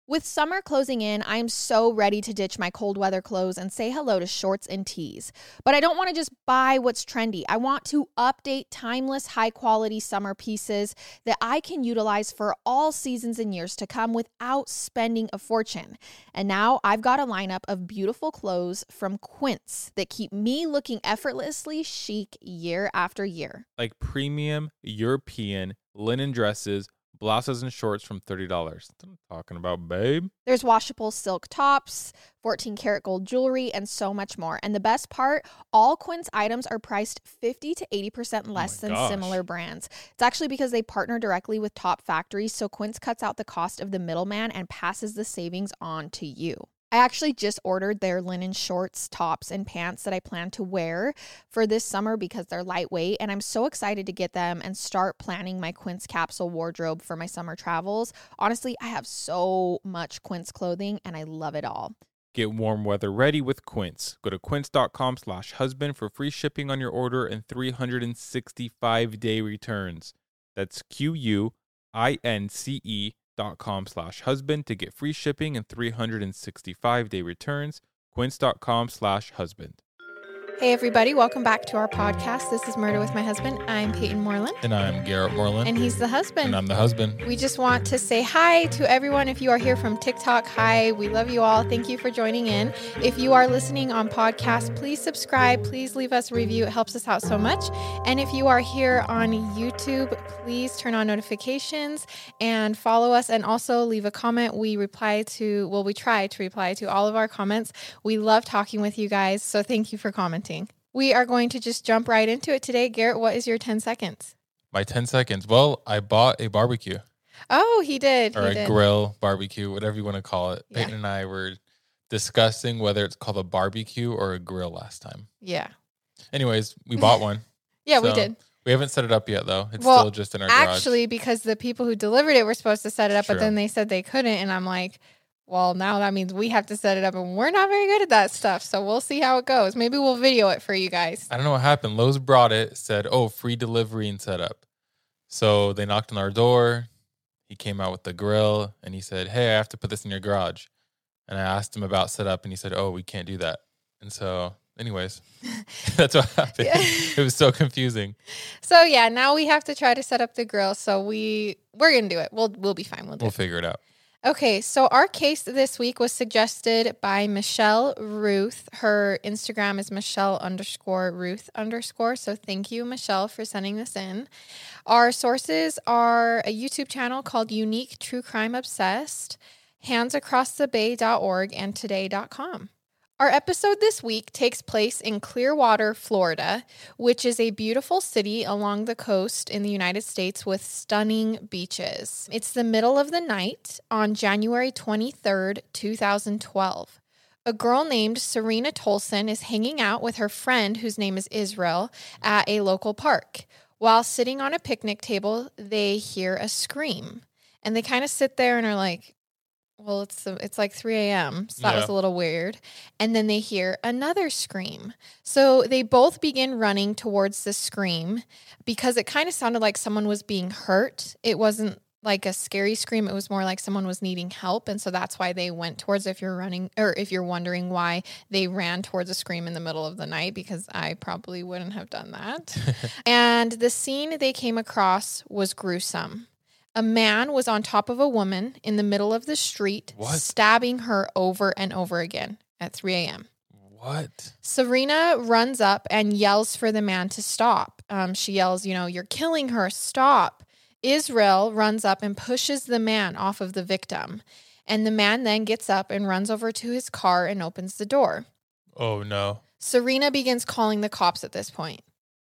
With summer closing in, I am so ready to ditch my cold weather clothes and say hello to shorts and tees. But I don't want to just buy what's trendy. I want to update timeless, high-quality summer pieces that I can utilize for all seasons and years to come without spending a fortune. And now I've got a lineup of beautiful clothes from Quince that keep me looking effortlessly chic year after year. Like premium European linen dresses, blouses and shorts from $30. That's what I'm talking about, babe. There's washable silk tops, 14 karat gold jewelry, and so much more. And the best part, all Quince items are priced 50 to 80% less than similar brands. It's actually because they partner directly with top factories, so Quince cuts out the cost of the middleman and passes the savings on to you. I actually just ordered their linen shorts, tops, and pants that I plan to wear for this summer because they're lightweight, and I'm so excited to get them and start planning my Quince capsule wardrobe for my summer travels. Honestly, I have so much Quince clothing, and I love it all. Get warm weather ready with Quince. Go to quince.com/husband for free shipping on your order and 365-day returns. That's QUINCE.com/husband to get free shipping and 365-day returns. Quince.com/husband. Hey everybody, welcome back to our podcast. This is Murder with My Husband. I'm Peyton Moreland. And I'm Garrett Moreland. And he's the husband. And I'm the husband. We just want to say hi to everyone. If you are here from TikTok, hi. We love you all. Thank you for joining in. If you are listening on podcast, please subscribe. Please leave us a review. It helps us out so much. And if you are here on YouTube, please turn on notifications and follow us, and also leave a comment. We try to reply to all of our comments. We love talking with you guys. So thank you for commenting. We are going to just jump right into it today. Garrett, what is your 10 seconds? My 10 seconds. Well, I bought a barbecue. Oh, he did. Or a grill, barbecue, whatever you want to call it. Yeah. Peyton and I were discussing whether it's called a barbecue or a grill last time. Yeah. Anyways, we bought one. Yeah, we did. We haven't set it up yet, though. It's still just in our garage. Actually, because the people who delivered it were supposed to set it up, but then they said they couldn't. And I'm like, well, now that means we have to set it up, and we're not very good at that stuff. So we'll see how it goes. Maybe we'll video it for you guys. I don't know what happened. Lowe's brought it, said, free delivery and setup. So they knocked on our door. He came out with the grill, and he said, hey, I have to put this in your garage. And I asked him about setup, and he said, we can't do that. And so, anyways, that's what happened. Yeah. It was so confusing. So, yeah, now we have to try to set up the grill. So we're going to do it. We'll be fine. We'll figure it out. Okay, so our case this week was suggested by Michelle Ruth. Her Instagram is Michelle_Ruth_. So thank you, Michelle, for sending this in. Our sources are a YouTube channel called Unique True Crime Obsessed, handsacrossthebay.org, and today.com. Our episode this week takes place in Clearwater, Florida, which is a beautiful city along the coast in the United States with stunning beaches. It's the middle of the night on January 23rd, 2012. A girl named Serena Tolson is hanging out with her friend, whose name is Israel, at a local park. While sitting on a picnic table, they hear a scream. And they kind of sit there and are like, well, it's like 3 a.m., so that was a little weird. And then they hear another scream. So they both begin running towards the scream because it kind of sounded like someone was being hurt. It wasn't like a scary scream. It was more like someone was needing help. And so that's why they went towards, if you're wondering why they ran towards a scream in the middle of the night, because I probably wouldn't have done that. And the scene they came across was gruesome. A man was on top of a woman in the middle of the street, stabbing her over and over again at 3 a.m. What? Serena runs up and yells for the man to stop. She yells, you're killing her, stop. Israel runs up and pushes the man off of the victim. And the man then gets up and runs over to his car and opens the door. Oh, no. Serena begins calling the cops at this point.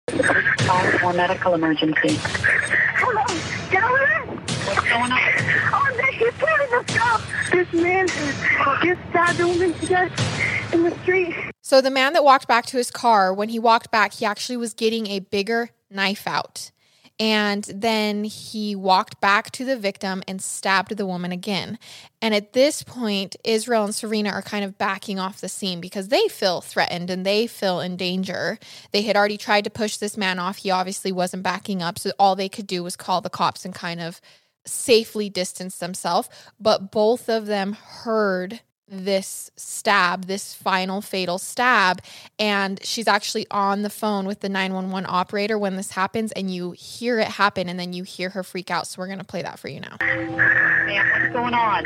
Call for medical emergency. Hello, gentlemen. What's going on? Oh, he's killing the stop. This man just stabbed a woman to death in the street. So the man that walked back to his car, when he walked back, he actually was getting a bigger knife out. And then he walked back to the victim and stabbed the woman again. And at this point, Israel and Serena are kind of backing off the scene because they feel threatened and they feel in danger. They had already tried to push this man off. He obviously wasn't backing up. So all they could do was call the cops and kind of safely distance themselves, but both of them heard this stab, this final fatal stab, and she's actually on the phone with the 911 operator when this happens, and you hear it happen, and then you hear her freak out. So we're going to play that for you now. Man, what's going on?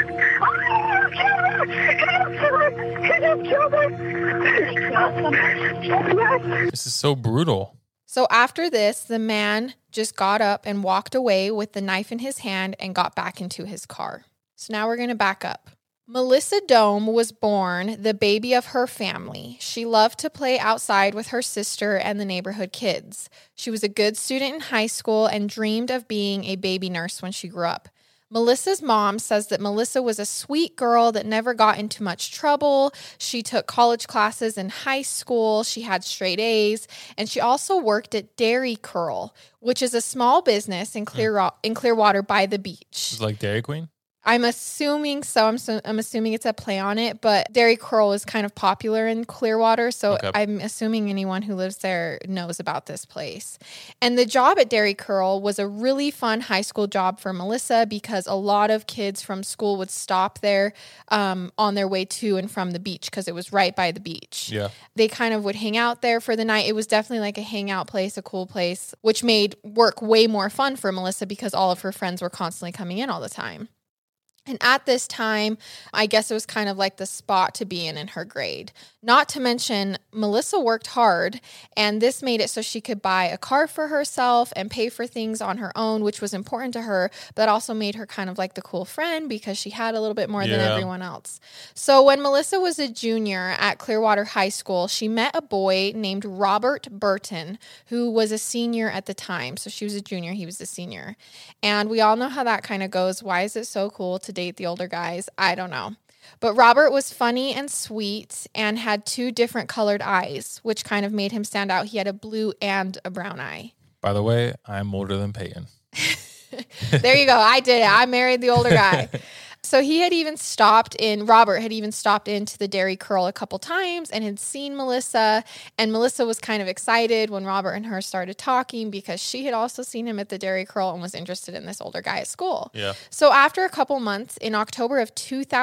This is so brutal. So after this, the man just got up and walked away with the knife in his hand and got back into his car. So now we're going to back up. Melissa Dome was born the baby of her family. She loved to play outside with her sister and the neighborhood kids. She was a good student in high school and dreamed of being a baby nurse when she grew up. Melissa's mom says that Melissa was a sweet girl that never got into much trouble. She took college classes in high school. She had straight A's, and she also worked at Dairy Curl, which is a small business in Clearwater by the beach. It's like Dairy Queen? I'm assuming so. I'm assuming it's a play on it, but Dairy Curl is kind of popular in Clearwater, so Okay. I'm assuming anyone who lives there knows about this place. And the job at Dairy Curl was a really fun high school job for Melissa because a lot of kids from school would stop there on their way to and from the beach because it was right by the beach. Yeah. They kind of would hang out there for the night. It was definitely like a hangout place, a cool place, which made work way more fun for Melissa because all of her friends were constantly coming in all the time. And at this time, I guess it was kind of like the spot to be in her grade. Not to mention, Melissa worked hard, and this made it so she could buy a car for herself and pay for things on her own, which was important to her, but also made her kind of like the cool friend because she had a little bit more than everyone else. So when Melissa was a junior at Clearwater High School, she met a boy named Robert Burton, who was a senior at the time. So she was a junior, he was a senior. And we all know how that kind of goes. Why is it so cool to date the older guys? I don't know. But Robert was funny and sweet and had 2 different colored eyes, which kind of made him stand out. He had a blue and a brown eye. By the way, I'm older than Peyton. There you go. I did it. I married the older guy. So Robert had even stopped into the Dairy Curl a couple times and had seen Melissa. And Melissa was kind of excited when Robert and her started talking because she had also seen him at the Dairy Curl and was interested in this older guy at school. Yeah. So after a couple months, in October of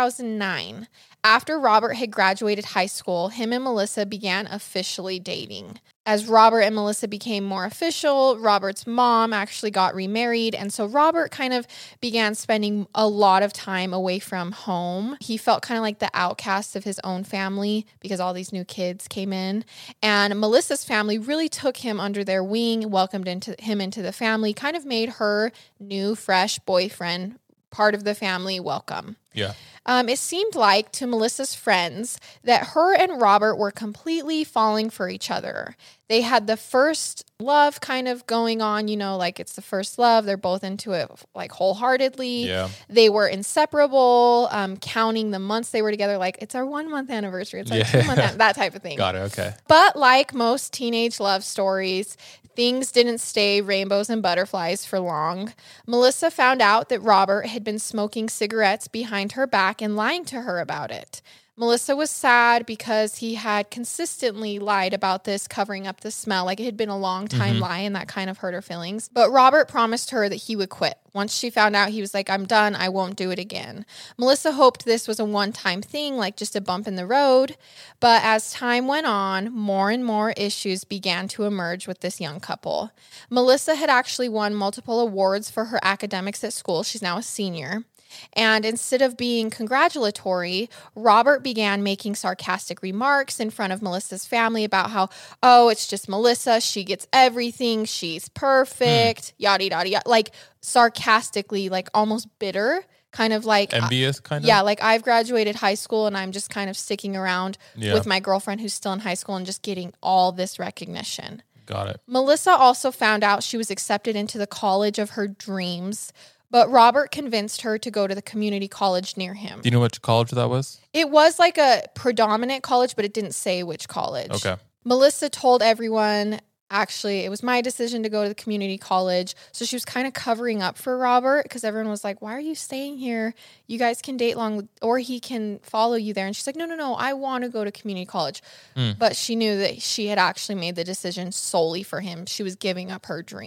2009, after Robert had graduated high school, him and Melissa began officially dating. As Robert and Melissa became more official, Robert's mom actually got remarried, and so Robert kind of began spending a lot of time away from home. He felt kind of like the outcast of his own family because all these new kids came in, and Melissa's family really took him under their wing, welcomed him into the family, kind of made her new, fresh boyfriend part of the family welcome. Yeah. It seemed like to Melissa's friends that her and Robert were completely falling for each other. They had the first love kind of going on, like it's the first love. They're both into it like wholeheartedly. Yeah. They were inseparable, counting the months they were together. Like it's our 1 month anniversary. It's our 2 month, that type of thing. Got it. Okay. But like most teenage love stories, things didn't stay rainbows and butterflies for long. Melissa found out that Robert had been smoking cigarettes behind her back and lying to her about it. Melissa was sad because he had consistently lied about this, covering up the smell. Like it had been a long time lie, and that kind of hurt her feelings. But Robert promised her that he would quit. Once she found out, he was like, I'm done. I won't do it again. Melissa hoped this was a one-time thing, like just a bump in the road. But as time went on, more and more issues began to emerge with this young couple. Melissa had actually won multiple awards for her academics at school. She's now a senior. And instead of being congratulatory, Robert began making sarcastic remarks in front of Melissa's family about how, oh, it's just Melissa. She gets everything. She's perfect. Yada, yada, yada. Like sarcastically, like almost bitter, kind of like envious, kind of? Yeah, like I've graduated high school and I'm just kind of sticking around with my girlfriend who's still in high school and just getting all this recognition. Got it. Melissa also found out she was accepted into the college of her dreams, but Robert convinced her to go to the community college near him. Do you know which college that was? It was like a predominant college, but it didn't say which college. Okay. Melissa told everyone, actually, it was my decision to go to the community college. So she was kind of covering up for Robert because everyone was like, why are you staying here? You guys can date long or he can follow you there. And she's like, no, I want to go to community college. But she knew that she had actually made the decision solely for him. She was giving up her dream.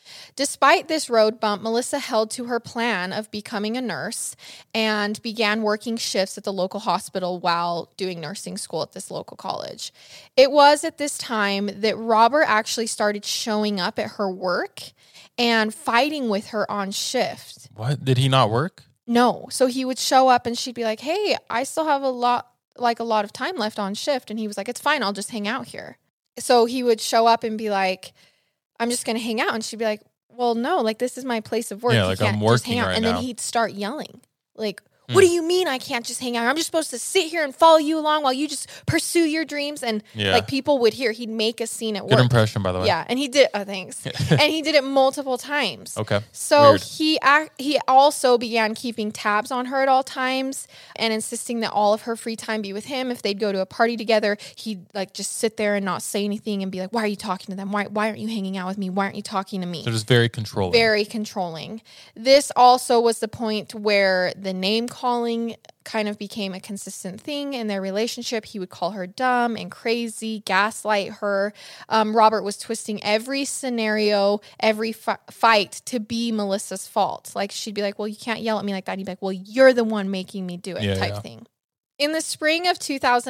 Despite this road bump, Melissa held to her plan of becoming a nurse and began working shifts at the local hospital while doing nursing school at this local college. It was at this time that Robert actually started showing up at her work and fighting with her on shift. What? Did he not work? No. So he would show up and she'd be like, hey, I still have a lot of time left on shift. And he was like, it's fine. I'll just hang out here. So he would show up and be like, I'm just going to hang out. And she'd be like, well, no, like this is my place of work. Yeah, you like can't I'm just working hang out. right And now. then he'd start yelling like, what do you mean I can't just hang out? I'm just supposed to sit here and follow you along while you just pursue your dreams. And like people would hear, he'd make a scene at work. Good impression, by the way. Yeah. And he did, thanks. And he did it multiple times. Okay. So Weird. he also began keeping tabs on her at all times and insisting that all of her free time be with him. If they'd go to a party together, he'd like just sit there and not say anything and be like, why are you talking to them? Why aren't you hanging out with me? Why aren't you talking to me? They're just very controlling. Very controlling. This also was the point where the name calling kind of became a consistent thing in their relationship. He would call her dumb and crazy, gaslight her. Robert was twisting every scenario, every fight to be Melissa's fault. Like she'd be like, well, you can't yell at me like that. He'd be like, well, you're the one making me do it type thing. In the spring of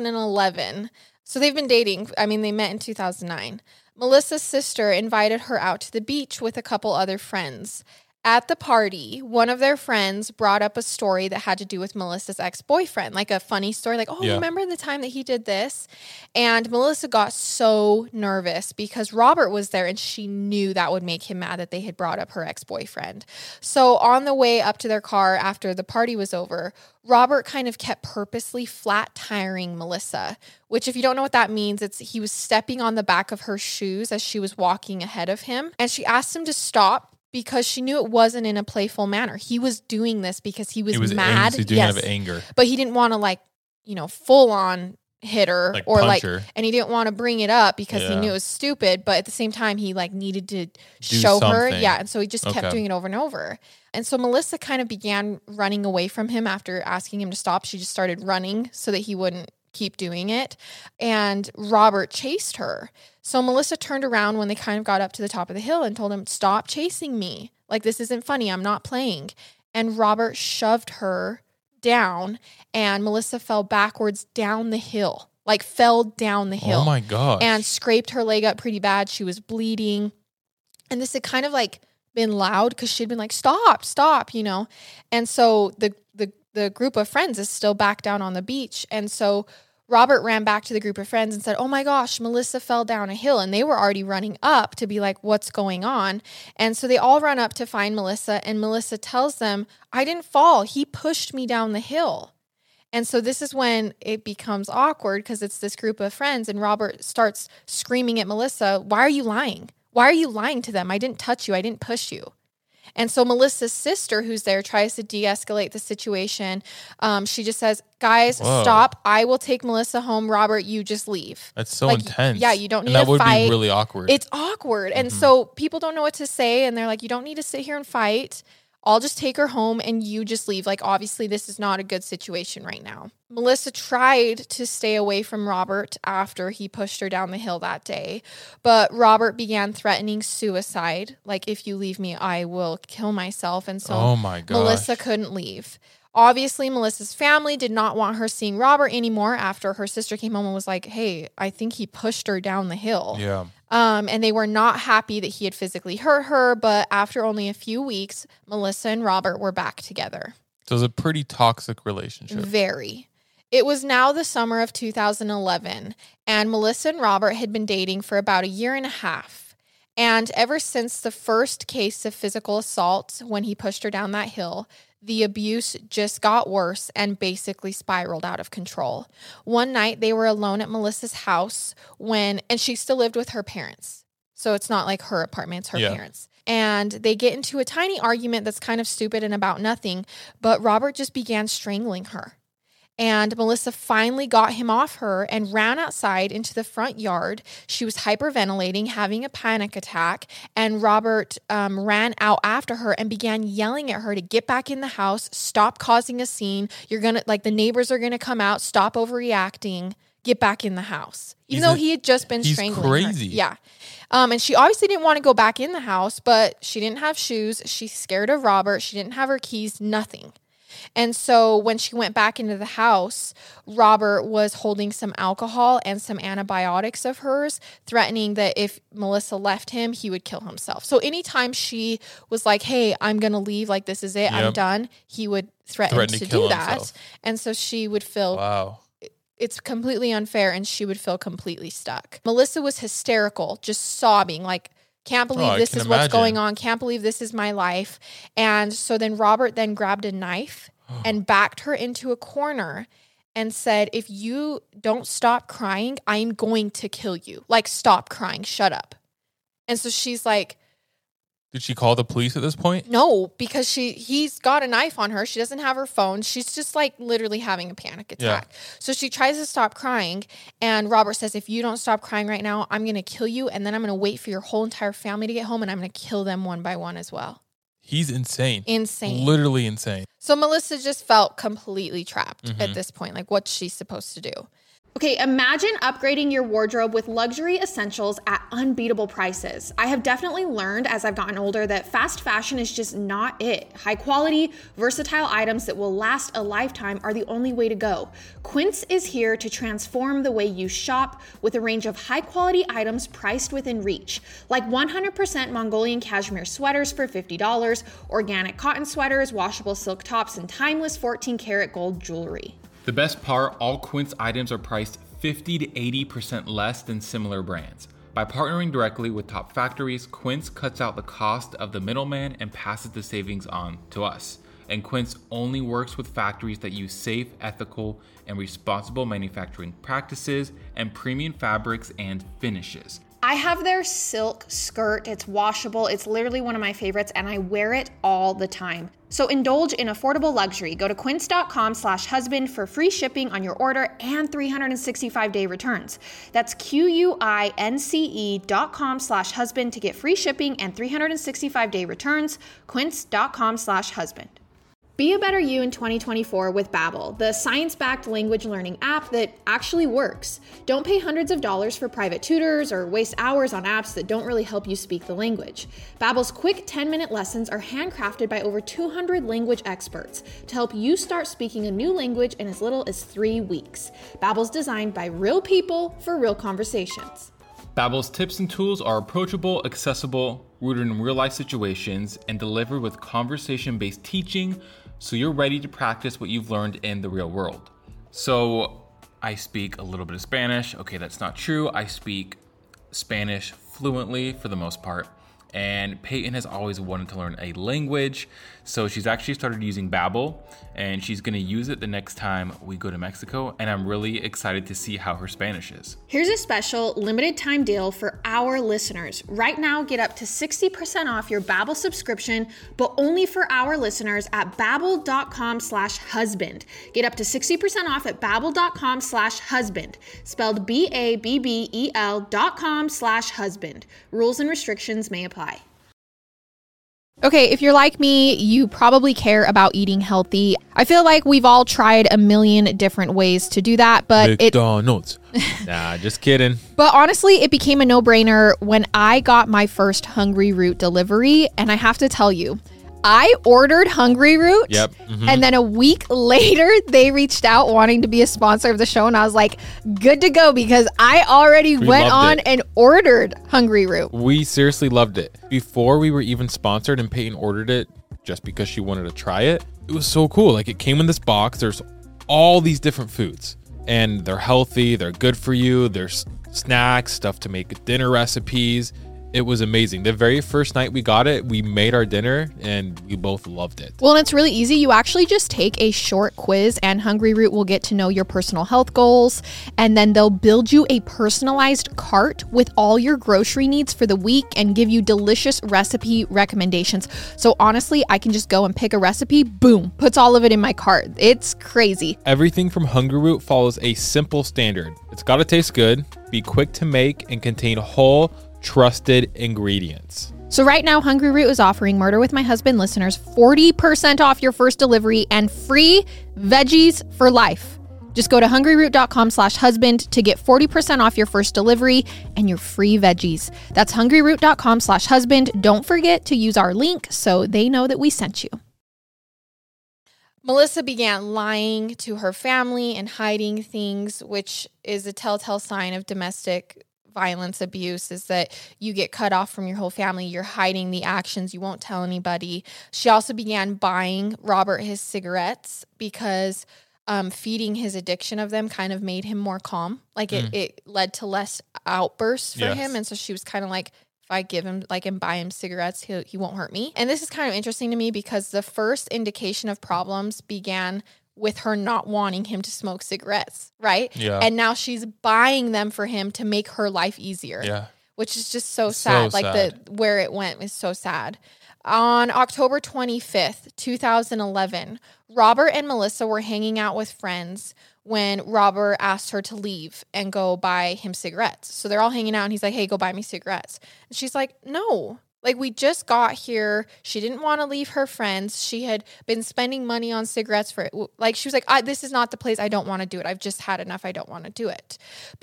2011, so they've been dating. I mean, they met in 2009. Melissa's sister invited her out to the beach with a couple other friends. At the party, one of their friends brought up a story that had to do with Melissa's ex-boyfriend, like a funny story, like, remember the time that he did this? And Melissa got so nervous because Robert was there and she knew that would make him mad that they had brought up her ex-boyfriend. So on the way up to their car after the party was over, Robert kind of kept purposely flat tiring Melissa, which if you don't know what that means, he was stepping on the back of her shoes as she was walking ahead of him. And she asked him to stop because she knew it wasn't in a playful manner. He was doing this because he was mad. He was doing it out of anger. But he didn't want to full on hit her Like or punch her. And he didn't want to bring it up because he knew it was stupid. But at the same time, he needed to show her. Yeah. And so he just kept doing it over and over. And so Melissa kind of began running away from him after asking him to stop. She just started running so that he wouldn't keep doing it. And Robert chased her. So Melissa turned around when they kind of got up to the top of the hill and told him, stop chasing me. Like, this isn't funny. I'm not playing. And Robert shoved her down and Melissa fell backwards down the hill, fell down the hill. Oh my gosh. And scraped her leg up pretty bad. She was bleeding. And this had kind of been loud because she'd been like, stop, And so the group of friends is still back down on the beach. And so Robert ran back to the group of friends and said, oh my gosh, Melissa fell down a hill. And they were already running up to be like, what's going on? And so they all run up to find Melissa. And Melissa tells them, I didn't fall. He pushed me down the hill. And so this is when it becomes awkward because it's this group of friends. And Robert starts screaming at Melissa, why are you lying? Why are you lying to them? I didn't touch you. I didn't push you. And so Melissa's sister, who's there, tries to de-escalate the situation. She just says, guys, stop. I will take Melissa home. Robert, you just leave. That's so intense. Yeah, you don't need to fight. And that would be really awkward. It's awkward. And so people don't know what to say. And they're like, you don't need to sit here and fight. I'll just take her home and you just leave. Obviously, this is not a good situation right now. Melissa tried to stay away from Robert after he pushed her down the hill that day, but Robert began threatening suicide. If you leave me, I will kill myself. And so oh my gosh. Melissa couldn't leave. Obviously, Melissa's family did not want her seeing Robert anymore after her sister came home and was like, hey, I think he pushed her down the hill. Yeah. And they were not happy that he had physically hurt her, but after only a few weeks, Melissa and Robert were back together. So it was a pretty toxic relationship. Very. It was now the summer of 2011, and Melissa and Robert had been dating for about a year and a half. And ever since the first case of physical assault, when he pushed her down that hill, the abuse just got worse and basically spiraled out of control. One night, they were alone at Melissa's house and she still lived with her parents. So it's not like her apartment, it's her parents. And they get into a tiny argument that's kind of stupid and about nothing, but Robert just began strangling her. And Melissa finally got him off her and ran outside into the front yard. She was hyperventilating, having a panic attack, and Robert ran out after her and began yelling at her to get back in the house, stop causing a scene. You're going to, the neighbors are going to come out, stop overreacting, get back in the house, even though he had just been strangling crazy. her. Yeah. And she obviously didn't want to go back in the house, but she didn't have shoes. She's scared of Robert. She didn't have her keys, nothing. And so when she went back into the house, Robert was holding some alcohol and some antibiotics of hers, threatening that if Melissa left him, he would kill himself. So anytime she was like, hey, I'm going to leave, like, this is it, I'm done, he would threaten to do that. Himself. And so she would feel, wow, it's completely unfair, and she would feel completely stuck. Melissa was hysterical, just sobbing, like, can't believe this is what's going on. Can't believe this is my life. And so then Robert then grabbed a knife and backed her into a corner and said, if you don't stop crying, I'm going to kill you. Like, stop crying. Shut up. And so she's like, did she call the police at this point? No, because he's got a knife on her. She doesn't have her phone. She's just like literally having a panic attack. Yeah. So she tries to stop crying, and Robert says, if you don't stop crying right now, I'm going to kill you, and then I'm going to wait for your whole entire family to get home, and I'm going to kill them one by one as well. He's insane. Insane. Literally insane. So Melissa just felt completely trapped at this point. Like, what's she supposed to do? Okay, imagine upgrading your wardrobe with luxury essentials at unbeatable prices. I have definitely learned as I've gotten older that fast fashion is just not it. High quality, versatile items that will last a lifetime are the only way to go. Quince is here to transform the way you shop with a range of high quality items priced within reach. Like 100% Mongolian cashmere sweaters for $50, organic cotton sweaters, washable silk tops, and timeless 14 karat gold jewelry. The best part, all Quince items are priced 50 to 80% less than similar brands. By partnering directly with top factories, Quince cuts out the cost of the middleman and passes the savings on to us. And Quince only works with factories that use safe, ethical, and responsible manufacturing practices and premium fabrics and finishes. I have their silk skirt. It's washable. It's literally one of my favorites, and I wear it all the time. So indulge in affordable luxury. Go to quince.com/husband for free shipping on your order and 365-day returns. That's QUINCE.com/husband to get free shipping and 365-day returns. Quince.com/husband. Be a better you in 2024 with Babbel, the science-backed language learning app that actually works. Don't pay hundreds of dollars for private tutors or waste hours on apps that don't really help you speak the language. Babbel's quick 10-minute lessons are handcrafted by over 200 language experts to help you start speaking a new language in as little as 3 weeks. Babbel's designed by real people for real conversations. Babbel's tips and tools are approachable, accessible, rooted in real-life situations, and delivered with conversation-based teaching, so you're ready to practice what you've learned in the real world. So I speak a little bit of Spanish. Okay, that's not true. I speak Spanish fluently for the most part. And Peyton has always wanted to learn a language, so she's actually started using Babbel, and she's gonna use it the next time we go to Mexico, and I'm really excited to see how her Spanish is. Here's a special limited time deal for our listeners. Right now, get up to 60% off your Babbel subscription, but only for our listeners at babbel.com/husband. Get up to 60% off at babbel.com/husband, spelled BABBEL.com/husband. Rules and restrictions may apply. Okay, if you're like me, you probably care about eating healthy. I feel like we've all tried a million different ways to do that, but McDonald's. Nah, just kidding. But honestly, it became a no-brainer when I got my first Hungry Root delivery, and I have to tell you, I ordered Hungry Root, and then a week later, they reached out wanting to be a sponsor of the show, and I was like, good to go, because I already went on and ordered Hungry Root. We seriously loved it. Before we were even sponsored and Peyton ordered it just because she wanted to try it, it was so cool. Like, it came in this box. There's all these different foods, and they're healthy. They're good for you. There's snacks, stuff to make dinner recipes. It was amazing. The very first night we got it, we made our dinner and we both loved it. Well, and it's really easy. You actually just take a short quiz and Hungry Root will get to know your personal health goals. And then they'll build you a personalized cart with all your grocery needs for the week and give you delicious recipe recommendations. So honestly, I can just go and pick a recipe, boom, puts all of it in my cart. It's crazy. Everything from Hungry Root follows a simple standard. It's got to taste good, be quick to make, and contain whole, trusted ingredients. So right now, Hungry Root is offering Murder with My Husband listeners 40% off your first delivery and free veggies for life. Just go to hungryroot.com/husband to get 40% off your first delivery and your free veggies. That's hungryroot.com/husband. Don't forget to use our link so they know that we sent you. Melissa began lying to her family and hiding things, which is a telltale sign of domestic violence abuse, is that you get cut off from your whole family. You're hiding the actions. You won't tell anybody. She also began buying Robert his cigarettes because feeding his addiction of them kind of made him more calm. Like it led to less outbursts for him. And so she was kind of like, if I give him and buy him cigarettes, he won't hurt me. And this is kind of interesting to me because the first indication of problems began with her not wanting him to smoke cigarettes, right? Yeah. And now she's buying them for him to make her life easier. Yeah. Which is just so sad. Where it went is so sad. On October 25th, 2011, Robert and Melissa were hanging out with friends when Robert asked her to leave and go buy him cigarettes. So they're all hanging out and he's like, hey, go buy me cigarettes. And she's like, no. Like, we just got here. She didn't want to leave her friends. She had been spending money on cigarettes for, like, she was like, this is not the place. I don't want to do it. I've just had enough. I don't want to do it.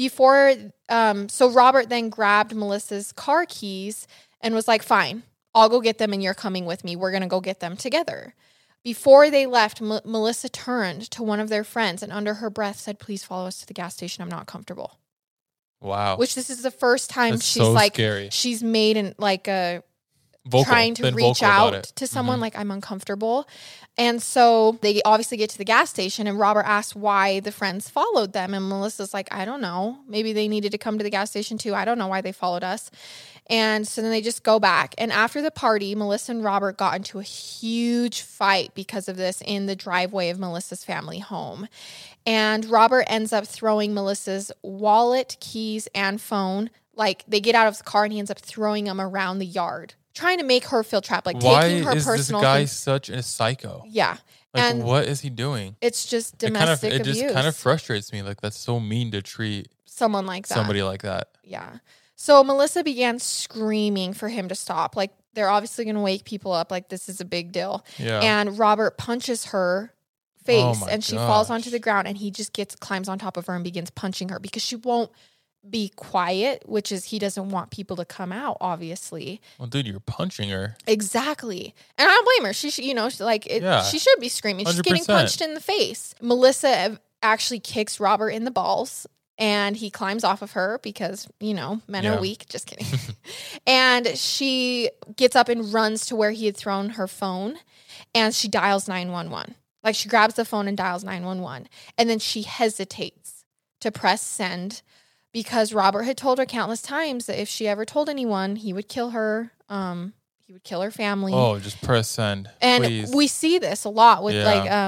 So Robert then grabbed Melissa's car keys and was like, fine, I'll go get them and you're coming with me. We're going to go get them together. Before they left, Melissa turned to one of their friends and under her breath said, please follow us to the gas station. I'm not comfortable. Wow. Which this is the first time That's she's so like, scary. She's made a Vocal. trying to reach out to someone like, I'm uncomfortable. And so they obviously get to the gas station and Robert asks why the friends followed them. And Melissa's like, I don't know. Maybe they needed to come to the gas station too. I don't know why they followed us. And so then they just go back. And after the party, Melissa and Robert got into a huge fight because of this in the driveway of Melissa's family home. And Robert ends up throwing Melissa's wallet, keys, and phone. Like, they get out of the car and he ends up throwing them around the yard, trying to make her feel trapped, like taking her personal things. Why is this guy such a psycho? Yeah. Like, and what is he doing? It's just domestic abuse. It just kind of frustrates me. Like, that's so mean to treat someone like that. Somebody like that. Yeah. So Melissa began screaming for him to stop. Like, they're obviously going to wake people up. Like, this is a big deal. Yeah. And Robert punches her face and she falls onto the ground and he just climbs on top of her and begins punching her because she won't be quiet, which is he doesn't want people to come out, obviously. Well, dude, you're punching her. Exactly. And I don't blame her. She should be screaming. 100%. She's getting punched in the face. Melissa actually kicks Robert in the balls and he climbs off of her because, men are weak. Just kidding. And she gets up and runs to where he had thrown her phone and she dials 911. Like, she grabs the phone and dials 911. And then she hesitates to press send because Robert had told her countless times that if she ever told anyone, he would kill her. He would kill her family. Oh, just press send. And please. We see this a lot with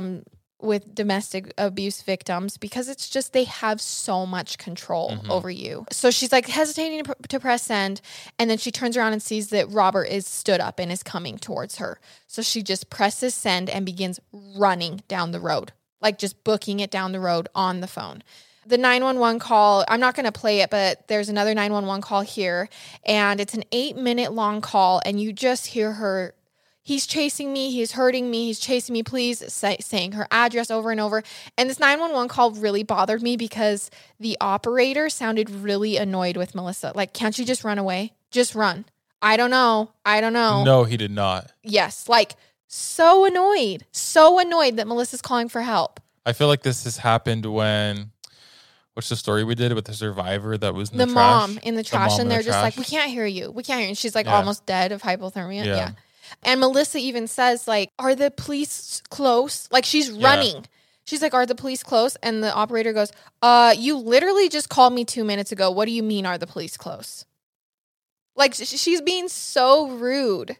with domestic abuse victims because it's just they have so much control over you. So she's like hesitating to press send, and then she turns around and sees that Robert is stood up and is coming towards her. So she just presses send and begins running down the road, like just booking it down the road on the phone. The 911 call, I'm not going to play it, but there's another 911 call here, and it's an 8-minute long call, and you just hear her, he's chasing me, he's hurting me, he's chasing me, please, saying her address over and over. And this 911 call really bothered me because the operator sounded really annoyed with Melissa. Like, can't you just run away? Just run. I don't know. No, he did not. Yes, like so annoyed that Melissa's calling for help. I feel like this has happened when... What's the story we did with the survivor that was in the trash? Mom in the trash, and they're just like, we can't hear you. And she's like almost dead of hypothermia. Yeah. And Melissa even says, like, are the police close? Like, she's running. Yeah. She's like, are the police close? And the operator goes, you literally just called me 2 minutes ago. What do you mean, are the police close? Like, she's being so rude.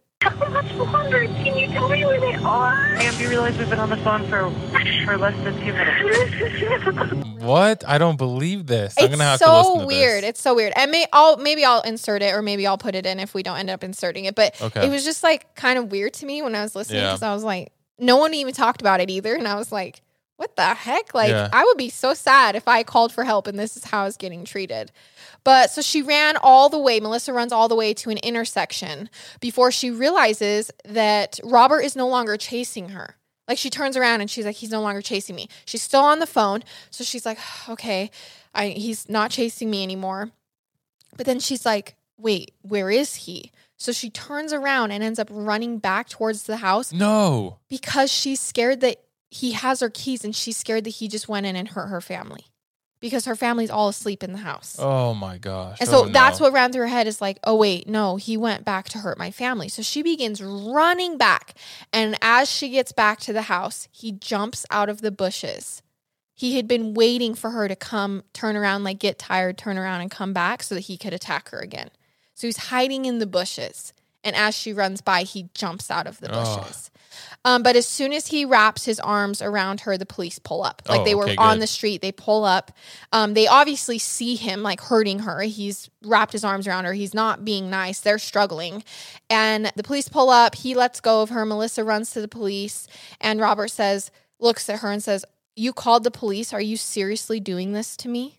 Can you tell me where they are? Ma'am, do you realize we've been on the phone for less than 2 minutes? What? I don't believe this. I'm gonna have to listen to weird. this. It's so weird. And maybe I'll insert it, or maybe I'll put it in if we don't end up inserting it. But It was just like kind of weird to me when I was listening because I was like, no one even talked about it either, and I was like, what the heck? Like, I would be so sad if I called for help and this is how I was getting treated. But so she ran all the way. Melissa runs all the way to an intersection before she realizes that Robert is no longer chasing her. Like, she turns around and she's like, he's no longer chasing me. She's still on the phone. So she's like, okay, he's not chasing me anymore. But then she's like, wait, where is he? So she turns around and ends up running back towards the house. No. Because she's scared that he has her keys, and she's scared that he just went in and hurt her family. Because her family's all asleep in the house. Oh, my gosh. And so that's what ran through her head is like, oh, wait, no, he went back to hurt my family. So she begins running back. And as she gets back to the house, he jumps out of the bushes. He had been waiting for her to come, turn around, like get tired, turn around and come back so that he could attack her again. So he's hiding in the bushes. And as she runs by, he jumps out of the bushes. But as soon as he wraps his arms around her, the police pull up. Like they were on the street. They pull up. They obviously see him like hurting her. He's wrapped his arms around her. He's not being nice. They're struggling. And the police pull up. He lets go of her. Melissa runs to the police. And Robert looks at her and says, you called the police? Are you seriously doing this to me?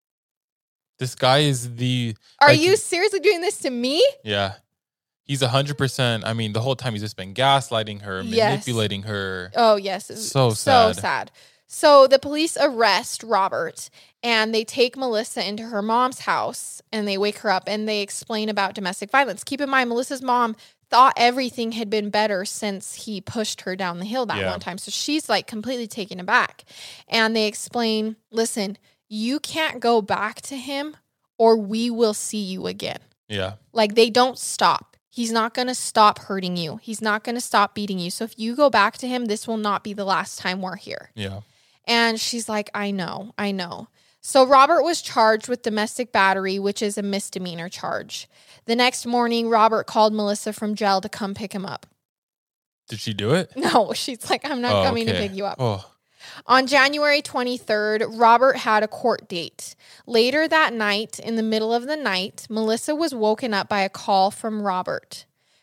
This guy is Are you seriously doing this to me? Yeah. He's 100%. I mean, the whole time he's just been gaslighting her, manipulating her. Oh, yes. So sad. So sad. So the police arrest Robert, and they take Melissa into her mom's house, and they wake her up, and they explain about domestic violence. Keep in mind, Melissa's mom thought everything had been better since he pushed her down the hill that one time. So she's like completely taken aback. And they explain, listen, you can't go back to him or we will see you again. Yeah. Like, they don't stop. He's not going to stop hurting you. He's not going to stop beating you. So if you go back to him, this will not be the last time we're here. Yeah. And she's like, I know. So Robert was charged with domestic battery, which is a misdemeanor charge. The next morning, Robert called Melissa from jail to come pick him up. Did she do it? No, she's like, I'm not coming to pick you up. Oh. On January 23rd, Robert had a court date. Later that night, in the middle of the night, Melissa was woken up by a call from Robert.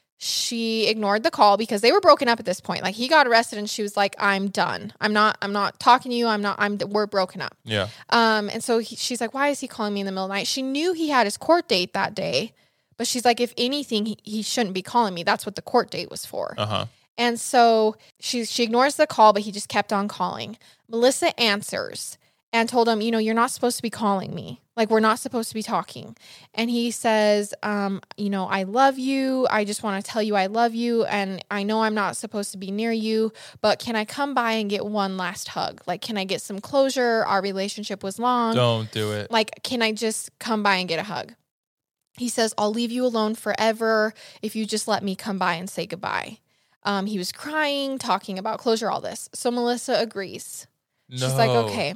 She ignored the call because they were broken up at this point. Like, he got arrested and she was like, I'm done. I'm not talking to you. We're broken up. Yeah. And so she's like, why is he calling me in the middle of the night? She knew he had his court date that day, but she's like, if anything, he shouldn't be calling me. That's what the court date was for. Uh-huh. And so she ignores the call, but he just kept on calling. Melissa answers and told him, you're not supposed to be calling me. Like, we're not supposed to be talking. And he says, I love you. I just want to tell you I love you. And I know I'm not supposed to be near you, but can I come by and get one last hug? Like, can I get some closure? Our relationship was long. Don't do it. Like, can I just come by and get a hug? He says, I'll leave you alone forever if you just let me come by and say goodbye. He was crying, talking about closure, all this. So Melissa agrees. No. She's like, okay.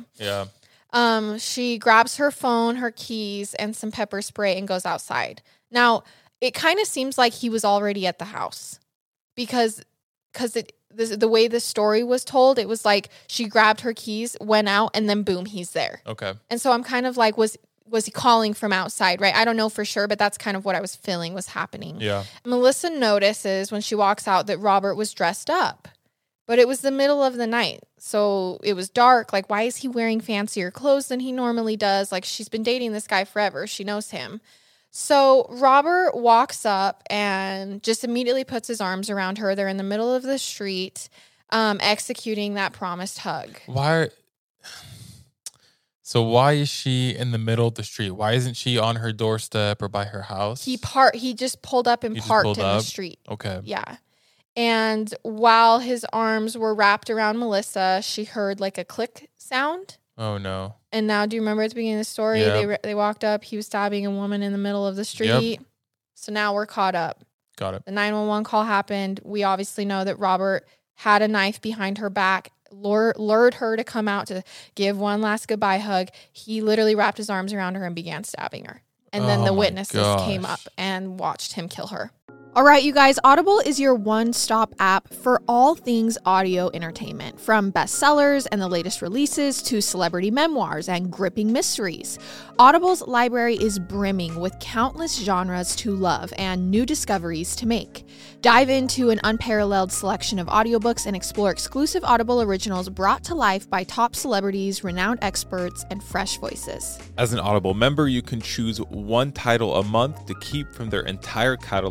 Yeah. She grabs her phone, her keys, and some pepper spray and goes outside. Now, it kind of seems like he was already at the house because the way the story was told, it was like she grabbed her keys, went out, and then boom, he's there. Okay. And so I'm kind of like, was he calling from outside, right? I don't know for sure, but that's kind of what I was feeling was happening. Yeah. Melissa notices when she walks out that Robert was dressed up, but it was the middle of the night. So it was dark. Like, why is he wearing fancier clothes than he normally does? Like, she's been dating this guy forever. She knows him. So Robert walks up and just immediately puts his arms around her. They're in the middle of the street, executing that promised hug. So why is she in the middle of the street? Why isn't she on her doorstep or by her house? He just pulled up and parked in the street. Okay. Yeah. And while his arms were wrapped around Melissa, she heard like a click sound. Oh, no. And now, do you remember at the beginning of the story? Yep. They walked up. He was stabbing a woman in the middle of the street. Yep. So now we're caught up. Got it. The 911 call happened. We obviously know that Robert had a knife behind her back, lured her to come out to give one last goodbye hug. He literally wrapped his arms around her and began stabbing her. And then the witnesses came up and watched him kill her. All right, you guys, Audible is your one-stop app for all things audio entertainment, from bestsellers and the latest releases to celebrity memoirs and gripping mysteries. Audible's library is brimming with countless genres to love and new discoveries to make. Dive into an unparalleled selection of audiobooks and explore exclusive Audible originals brought to life by top celebrities, renowned experts, and fresh voices. As an Audible member, you can choose one title a month to keep from their entire catalog in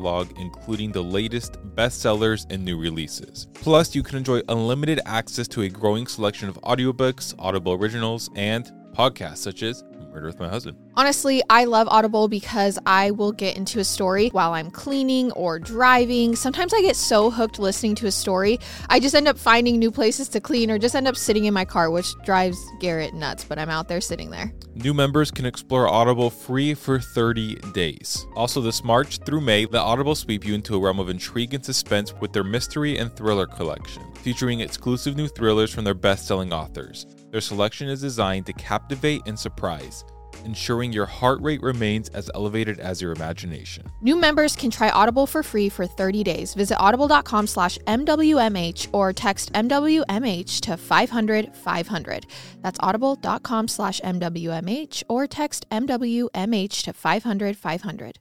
including the latest bestsellers and new releases. Plus, you can enjoy unlimited access to a growing selection of audiobooks, Audible originals, and podcasts such as Murder with My Husband. Honestly, I love Audible because I will get into a story while I'm cleaning or driving. Sometimes I get so hooked listening to a story, I just end up finding new places to clean or just end up sitting in my car, which drives Garrett nuts, but I'm out there sitting there. New members can explore Audible free for 30 days. Also, this March through May, let Audible sweep you into a realm of intrigue and suspense with their mystery and thriller collection, featuring exclusive new thrillers from their best-selling authors. Their selection is designed to captivate and surprise, ensuring your heart rate remains as elevated as your imagination. New members can try Audible for free for 30 days. Visit audible.com/MWMH or text MWMH to 500-500. That's audible.com/MWMH or text MWMH to 500-500.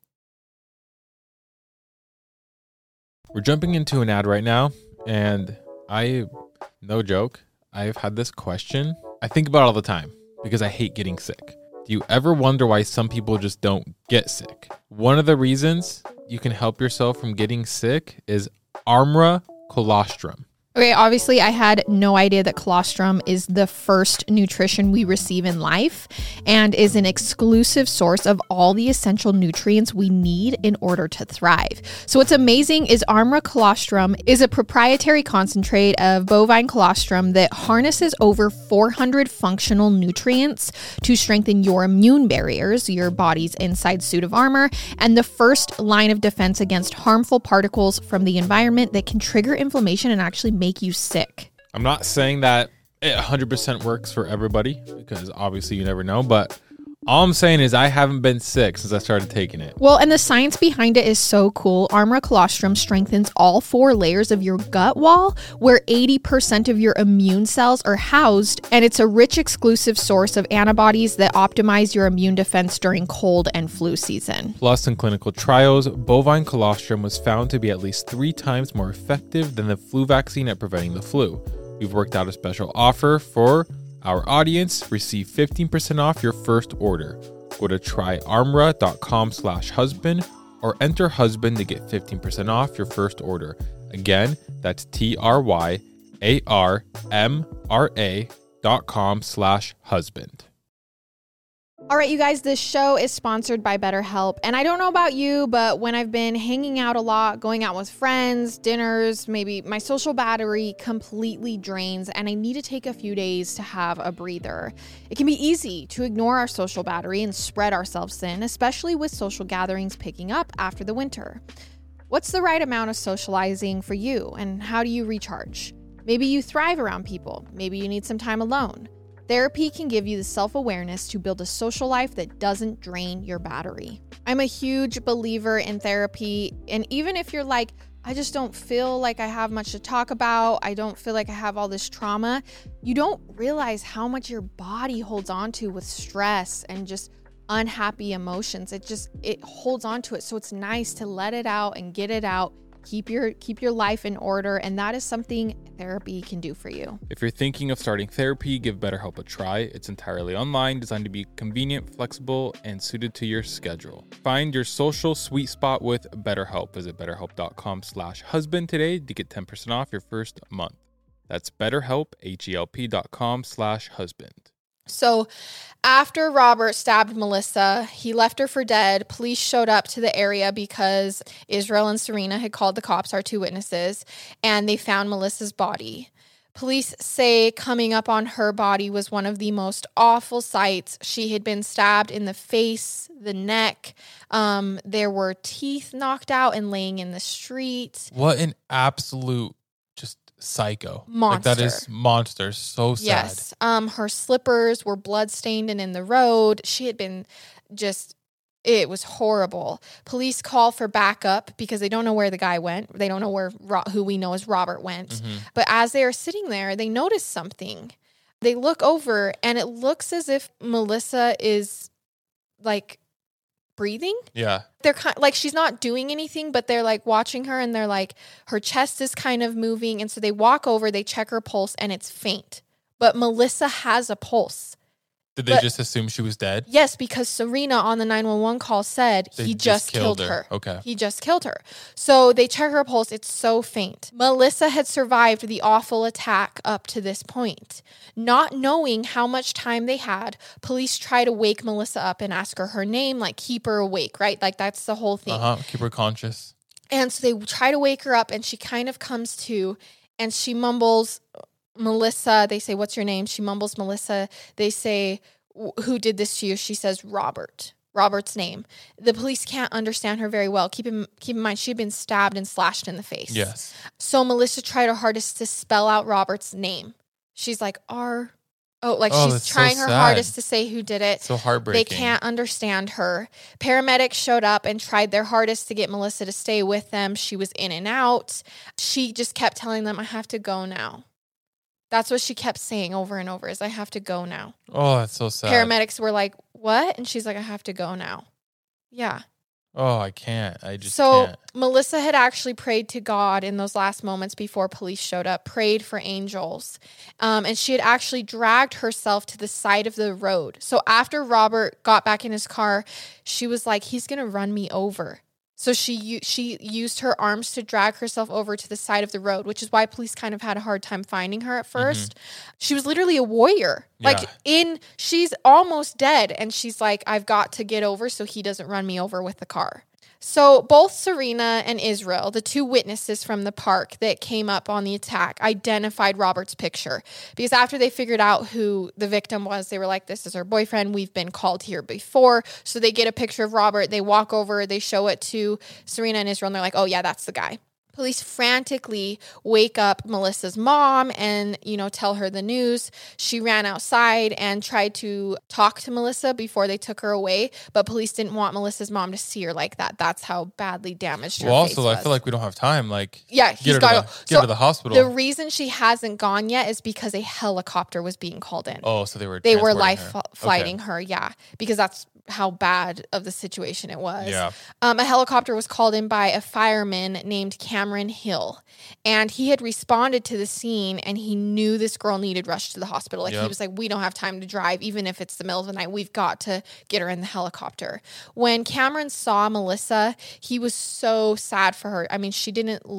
We're jumping into an ad right now, and no joke, I've had this question I think about all the time because I hate getting sick. Do you ever wonder why some people just don't get sick? One of the reasons you can help yourself from getting sick is Armra Colostrum. Okay, obviously I had no idea that colostrum is the first nutrition we receive in life and is an exclusive source of all the essential nutrients we need in order to thrive. So what's amazing is Armra Colostrum is a proprietary concentrate of bovine colostrum that harnesses over 400 functional nutrients to strengthen your immune barriers, your body's inside suit of armor, and the first line of defense against harmful particles from the environment that can trigger inflammation and actually make you sick. I'm not saying that it 100% works for everybody because obviously you never know, but all I'm saying is I haven't been sick since I started taking it. Well, and the science behind it is so cool. Armra Colostrum strengthens all 4 layers of your gut wall where 80% of your immune cells are housed, and it's a rich exclusive source of antibodies that optimize your immune defense during cold and flu season. Plus, in clinical trials, bovine colostrum was found to be at least 3 times more effective than the flu vaccine at preventing the flu. We've worked out a special offer for our audience. Receive 15% off your first order. Go to tryarmra.com/husband or enter husband to get 15% off your first order. Again, that's tryarmra.com/husband. All right, you guys, this show is sponsored by BetterHelp. And I don't know about you, but when I've been hanging out a lot, going out with friends, dinners, maybe my social battery completely drains and I need to take a few days to have a breather. It can be easy to ignore our social battery and spread ourselves thin, especially with social gatherings picking up after the winter. What's the right amount of socializing for you and how do you recharge? Maybe you thrive around people. Maybe you need some time alone. Therapy can give you the self-awareness to build a social life that doesn't drain your battery. I'm a huge believer in therapy, and even if you're like, I just don't feel like I have much to talk about, I don't feel like I have all this trauma, you don't realize how much your body holds on to with stress and just unhappy emotions. It holds on to it, so it's nice to let it out and get it out. Keep your life in order, and that is something therapy can do for you. If you're thinking of starting therapy, give BetterHelp a try. It's entirely online, designed to be convenient, flexible, and suited to your schedule. Find your social sweet spot with BetterHelp. Visit betterhelp.com/husband today to get 10% off your first month. That's BetterHelp, HELP.com/husband. So after Robert stabbed Melissa, he left her for dead. Police showed up to the area because Israel and Serena had called the cops, our 2 witnesses, and they found Melissa's body. Police say coming up on her body was one of the most awful sights. She had been stabbed in the face, the neck. There were teeth knocked out and laying in the street. What an absolute psycho. Monster. Like, that is monster. So sad. Yes. Her slippers were bloodstained and in the road. She had been it was horrible. Police call for backup because they don't know where the guy went. They don't know where who we know as Robert went. Mm-hmm. But as they are sitting there, they notice something. They look over and it looks as if Melissa is like breathing. Yeah. They're kind of like, she's not doing anything, but they're like watching her and they're like, her chest is kind of moving. And so they walk over, they check her pulse and it's faint. But Melissa has a pulse. Did they just assume she was dead? Yes, because Serena on the 911 call said he just killed her. Okay. He just killed her. So they check her pulse. It's so faint. Melissa had survived the awful attack up to this point. Not knowing how much time they had, police try to wake Melissa up and ask her name, like keep her awake, right? Like that's the whole thing. Keep her conscious. And so they try to wake her up and she kind of comes to and she mumbles, Melissa. They say, what's your name? She mumbles Melissa. They say, who did this to you? She says, Robert's name. The police can't understand her very well. Keep in mind, she had been stabbed and slashed in the face. Yes. So Melissa tried her hardest to spell out Robert's name. She's like, she's trying her hardest to say who did it. So heartbreaking. They can't understand her. Paramedics showed up and tried their hardest to get Melissa to stay with them. She was in and out. She just kept telling them, I have to go now. That's what she kept saying over and over is, I have to go now. Oh, that's so sad. Paramedics were like, what? And she's like, I have to go now. Yeah. Oh, I can't. I just so can't. Melissa had actually prayed to God in those last moments before police showed up, prayed for angels. And she had actually dragged herself to the side of the road. So after Robert got back in his car, she was like, he's going to run me over. So she used her arms to drag herself over to the side of the road, which is why police kind of had a hard time finding her at first. Mm-hmm. She was literally a warrior. Yeah. She's almost dead. And she's like, I've got to get over so he doesn't run me over with the car. So both Serena and Israel, the two witnesses from the park that came up on the attack, identified Robert's picture. Because after they figured out who the victim was, they were like, this is her boyfriend. We've been called here before. So they get a picture of Robert. They walk over. They show it to Serena and Israel. And they're like, oh, yeah, that's the guy. Police frantically wake up Melissa's mom and, tell her the news. She ran outside and tried to talk to Melissa before they took her away, but police didn't want Melissa's mom to see her like that. That's how badly damaged her face was. I feel like we don't have time. Get her to the hospital. The reason she hasn't gone yet is because a helicopter was being called in. Oh, so they were life flighting her, yeah, because that's how bad of the situation it was. Yeah. A helicopter was called in by a fireman named Cameron Hill, and he had responded to the scene, and he knew this girl needed rushed to the hospital. He was like, we don't have time to drive, even if it's the middle of the night. We've got to get her in the helicopter. When Cameron saw Melissa, he was so sad for her. I mean, she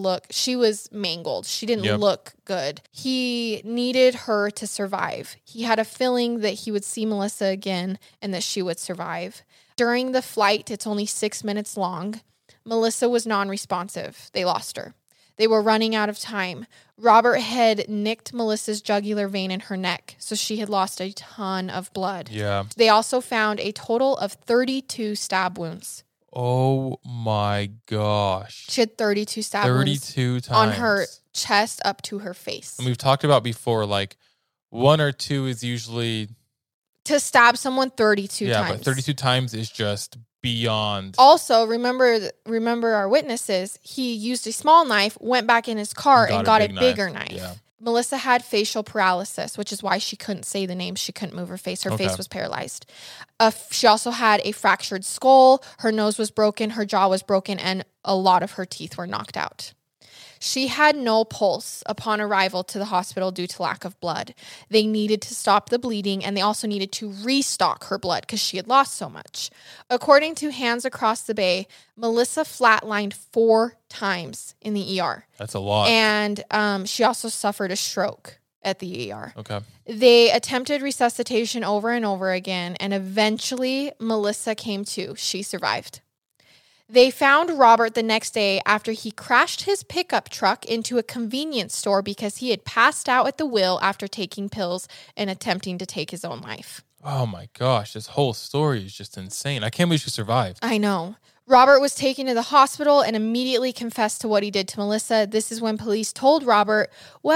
was mangled. She didn't look good. He needed her to survive. He had a feeling that he would see Melissa again and that she would survive. During the flight, it's only 6 minutes long. Melissa was non-responsive. They lost her. They were running out of time. Robert had nicked Melissa's jugular vein in her neck, so she had lost a ton of blood. Yeah. They also found a total of 32 stab wounds. Oh my gosh. She had 32 stab wounds 32 times on her chest up to her face. And we've talked about before, one or two is usually to stab someone 32 times. Yeah, but 32 times is just beyond. Also, remember our witnesses. He used a small knife, went back in his car, and got a bigger knife. Yeah. Melissa had facial paralysis, which is why she couldn't say the name. She couldn't move her face. Her face was paralyzed. She also had a fractured skull. Her nose was broken. Her jaw was broken. And a lot of her teeth were knocked out. She had no pulse upon arrival to the hospital due to lack of blood. They needed to stop the bleeding, and they also needed to restock her blood because she had lost so much. According to Hands Across the Bay, Melissa flatlined 4 times in the ER. That's a lot. And she also suffered a stroke at the ER. Okay. They attempted resuscitation over and over again, and eventually Melissa came to. She survived. They found Robert the next day after he crashed his pickup truck into a convenience store because he had passed out at the wheel after taking pills and attempting to take his own life. Oh my gosh, this whole story is just insane. I can't believe she survived. I know. Robert was taken to the hospital and immediately confessed to what he did to Melissa. This is when police told Robert,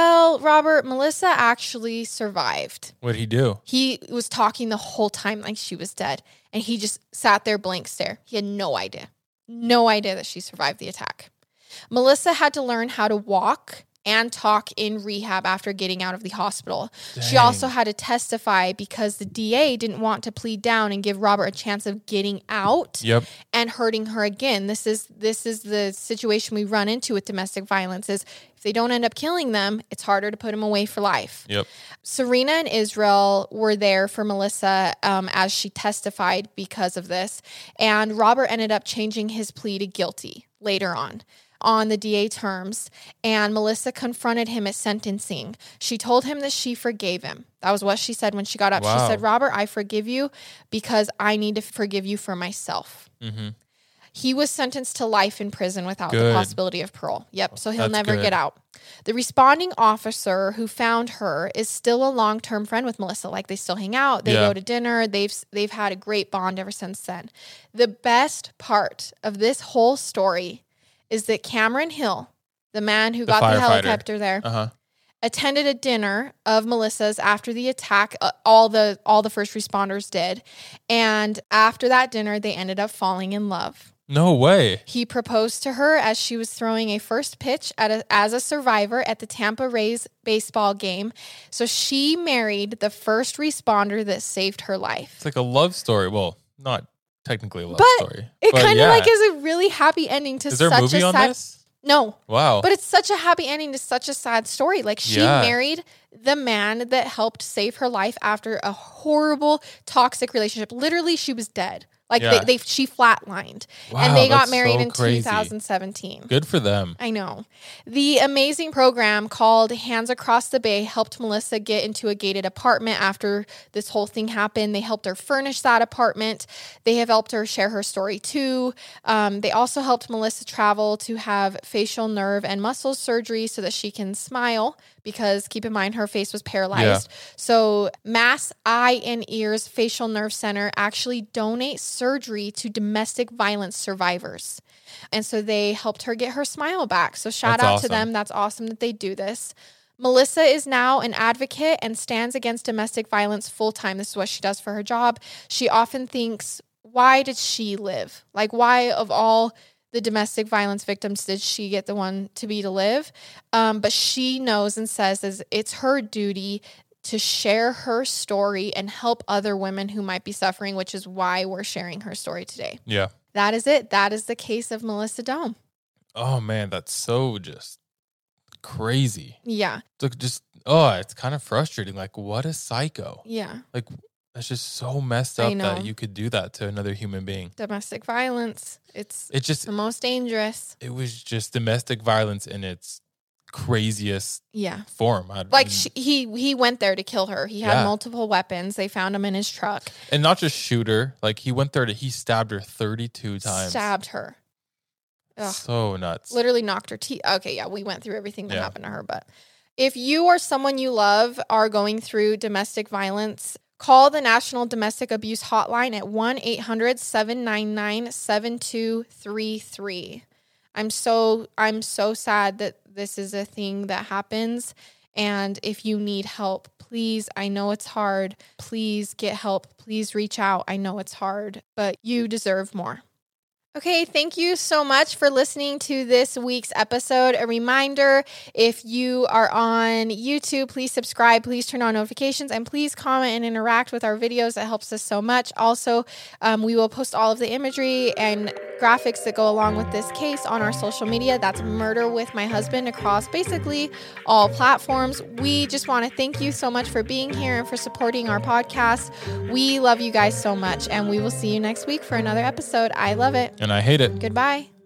Melissa actually survived. What did he do? He was talking the whole time like she was dead, and he just sat there blank stare. He had no idea. No idea that she survived the attack. Melissa had to learn how to walk and talk in rehab after getting out of the hospital. Dang. She also had to testify because the DA didn't want to plead down and give Robert a chance of getting out and hurting her again. This is the situation we run into with domestic violence is If they don't end up killing them, it's harder to put them away for life. Yep. Serena and Israel were there for Melissa as she testified because of this. And Robert ended up changing his plea to guilty later on the DA terms. And Melissa confronted him at sentencing. She told him that she forgave him. That was what she said when she got up. Wow. She said, Robert, I forgive you because I need to forgive you for myself. Mm-hmm. He was sentenced to life in prison without the Good. possibility of parole. Yep, so he'll That's never good. get out. The responding officer who found her is still a long-term friend with Melissa. Like, they still hang out. They Yeah. go to dinner. They've had a great bond ever since then. The best part of this whole story is that Cameron Hill, the man who got the firefighter. helicopter there, Uh-huh. attended a dinner of Melissa's after the attack. All the first responders did. And after that dinner, they ended up falling in love. No way. He proposed to her as she was throwing a first pitch as a survivor at the Tampa Rays baseball game. So she married the first responder that saved her life. It's like a love story. Well, not technically a love But story. It But kind of yeah. like is a really happy ending to Is there such a movie a on sad. this? No, Wow. but it's such a happy ending to such a sad story. Like, she Yeah. married the man that helped save her life after a horrible toxic relationship. Literally, she was dead. Like, Yeah. she flatlined. Wow, and they got that's married so in crazy. 2017. Good for them. I know. The amazing program called Hands Across the Bay helped Melissa get into a gated apartment after this whole thing happened. They helped her furnish that apartment. They have helped her share her story too. They also helped Melissa travel to have facial nerve and muscle surgery so that she can smile, because keep in mind her face was paralyzed. So Mass Eye and Ears Facial Nerve Center actually donates surgery to domestic violence survivors. And so they helped her get her smile back. So shout That's out awesome. to them. That's awesome that they do this. Melissa is now an advocate and stands against domestic violence full-time. This is what she does for her job. She often thinks, why did she live? Like, why of all the domestic violence victims did she get the one to live? But she knows and says it's her duty to share her story and help other women who might be suffering, which is why we're sharing her story today. Yeah. That is it. That is the case of Melissa Dome. Oh man, that's so just crazy. Yeah. It's kind of frustrating. Like, what a psycho. Yeah. Like, that's just so messed I up know. that you could do that to another human being. Domestic violence. It's It just, the most dangerous. it was just domestic violence in its craziest Yeah. form. Like, he went there to kill her. He had Yeah. multiple weapons. They found him in his truck. and not just shoot her. Like, he went there he stabbed her 32 times. Stabbed her. Ugh. So nuts. Literally knocked her teeth. Okay, yeah, we went through everything that Yeah. happened to her. But if you or someone you love are going through domestic violence, call the National Domestic Abuse Hotline at 1-800-799-7233. I'm so sad that this is a thing that happens. And if you need help, please, I know it's hard. Please get help. Please reach out. I know it's hard, but you deserve more. Okay, thank you so much for listening to this week's episode. A reminder, if you are on YouTube, please subscribe, please turn on notifications, and please comment and interact with our videos. It helps us so much. Also, we will post all of the imagery and graphics that go along with this case on our social media. That's Murder with My Husband across basically all platforms. We just want to thank you so much for being here and for supporting our podcast. We love you guys so much, and we will see you next week for another episode. I love it. And I hate it. Goodbye.